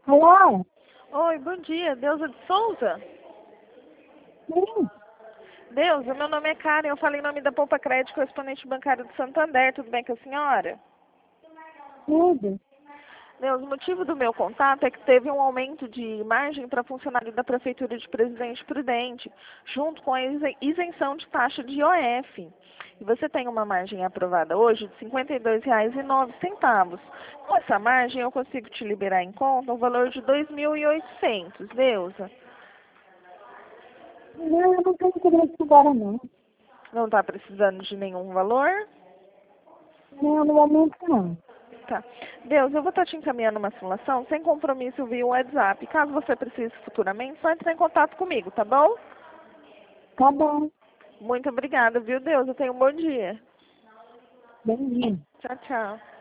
Alô? Oi, bom dia. Deusa de Souza? Sim, Deusa, meu nome é Karen. Eu falei em nome da Poupa Crédito, correspondente bancário do Santander. Tudo bem com a senhora? tudo. Deus, o motivo do meu contato é que teve um aumento de margem para funcionário da Prefeitura de Presidente Prudente, junto com a isenção de taxa de IOF. E você tem uma margem aprovada hoje de R$ 52,09. Com essa margem, eu consigo te liberar em conta um valor de 2.800, Deusa. Não, eu não tenho interesse agora, não. Não está precisando de nenhum valor? Não, no momento não. Tá. Deus, eu vou estar te encaminhando uma simulação sem compromisso via WhatsApp. Caso você precise futuramente, só entrar em contato comigo, tá bom? Tá bom. Muito obrigada, viu, Deus? Eu tenho um bom dia. Bom dia. Tchau, tchau.